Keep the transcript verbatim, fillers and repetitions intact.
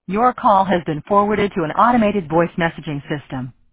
Your call has been forwarded to an automated voice messaging system.